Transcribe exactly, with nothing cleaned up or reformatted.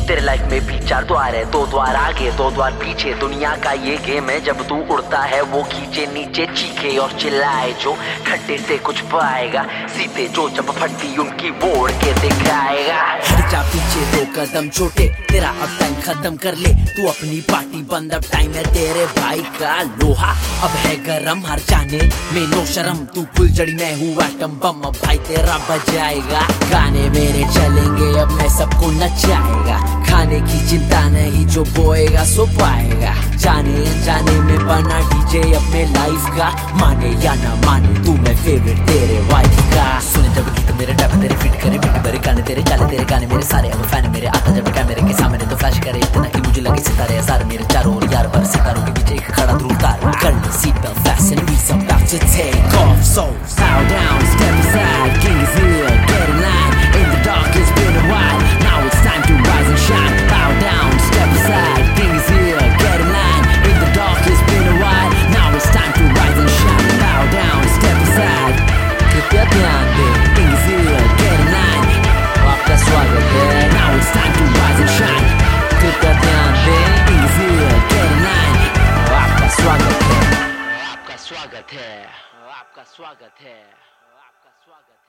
तेरे लाइफ में भी चार द्वार है, दो द्वार आगे दो द्वार पीछे। दुनिया का ये गेम है, जब तू उड़ता है वो खींचे नीचे, चीखे और चिल्लाए जो खड्डे से कुछ पाएगा। सीते जो जब फटती उनकी वो उड़ के दिखाएगा। हट जा पीछे दो कदम छोटे, तेरा अब टाइम खत्म कर ले तू अपनी पार्टी बंद। अब टाइम है तेरे भाई का लोहा अब है गरम, हर जाने में नो शर्म। तू फुलझड़ी मैं हूँ एटम बम, अब भाई तेरा बजाएगा। गाने मेरे चलेंगे अब मैं सबको नचाएगा। खाने की चिंता नहीं, जो बोएगा सो पाएगा। जाने अनजाने में बना डीजे अपने लाइफ का, माने या ना माने तू मैं फेवरेट तेरे वाइफ का। सुने जब गीत मेरे टैप तेरे फिट करे, बिट भरे गाने तेरे चाले तेरे गाने मेरे सारे अब फैन मेरे। आता जब कैमरे के सामने तो फ्लैश करे इतना कि मुझे लगे सितारे हजार मेरे चारों ओर। यार पर सितारों के बीच एक खड़ा ध्रुव तारा। कर ले seat belt fasten, we about to take off. So bow down, step aside, king is here, get in line. In the dark it's been a while, now it's time to rise and shine. Bow down, step aside, king is here, get in line. In the dark it's been a while, now it's time to rise and shine. Bow down, step aside, कृपया ध्यान दे, king is here, get in line. आपका स्वागत है, now it's time to rise and shine. कृपया ध्यान दे, king is here, get in line. आपका स्वागत है, आपका स्वागत है, आपका स्वागत है, आपका स्वागत है।